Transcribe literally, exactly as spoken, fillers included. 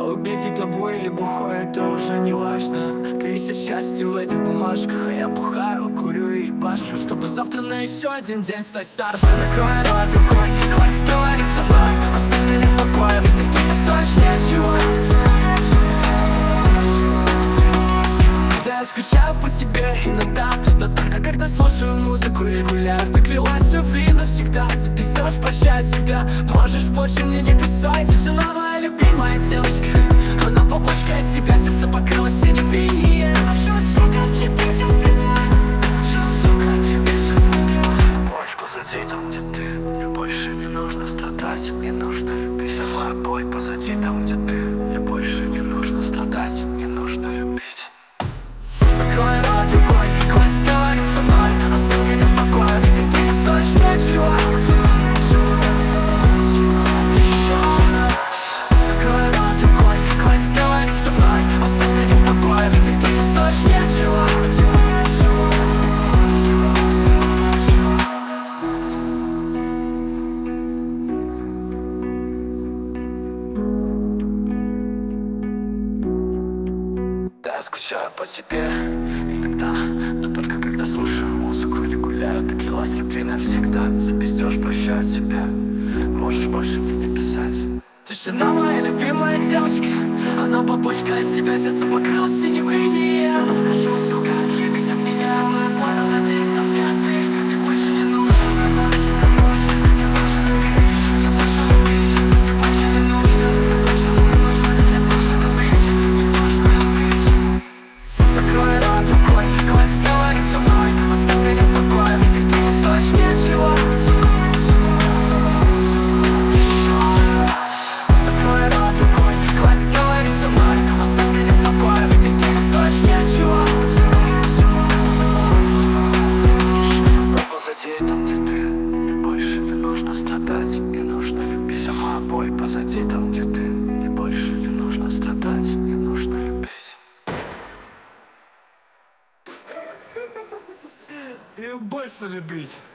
Я убитый тобой или бухой, это уже не важно. Ты ищешь счастье в этих бумажках, а я бухаю, курю и башу, чтобы завтра на еще один день стать старше. Накрой рот рукой, хватит говорить со мной, оставь меня в покое, ведь ты не стоишь ничего. Да, я скучаю по тебе иногда, но только когда слушаю музыку регулярно. Клялась любви навсегда, записываешь прощать себя. Можешь больше мне не писать. Жена моя любимая девочка, она побочкает себя, сердце покрылось синим инеем. Больше позади, там где ты, мне больше не нужно страдать, не нужно любить. Сама боль позади, там где ты, мне больше не нужно страдать, не нужно любить. Закрой рот рукой, хватит говорить со мной, оставь меня в покое, ведь ты не стоишь ничего. Закрой рот рукой, хватит говорить со мной, оставь меня в покое, ведь ты не стоишь ничего. Да, я скучаю по тебе иногда, но только когда слушаю музыку или гуляю. Ты клялась любви навсегда, запиздешь, прощаю тебя. Можешь больше мне не писать. Тишина моя любимая девочка, она побочкает себя, сердце покрылось синим инеем. Хорошо, сука, отъебись от меня, самая боль позади, там где ты, мне больше не нужно страдать, мне больше не нужно любить, мне больше любить, мне больше не нужно, мне больше не нужно, мне больше любить, мне больше любить. Закрой рот рукой, хватит говорить со мной, оставь меня в покое, ведь ты не стоишь ничего. Закрой рот рукой, хватит говорить со мной, оставь меня в покое, ведь ты не стоишь ничего. Позади, там где ты, мне больше не нужно страдать, не нужно любить. Сама боль позади, там где ты, мне больше не нужно страдать, не нужно любить. И больше любить.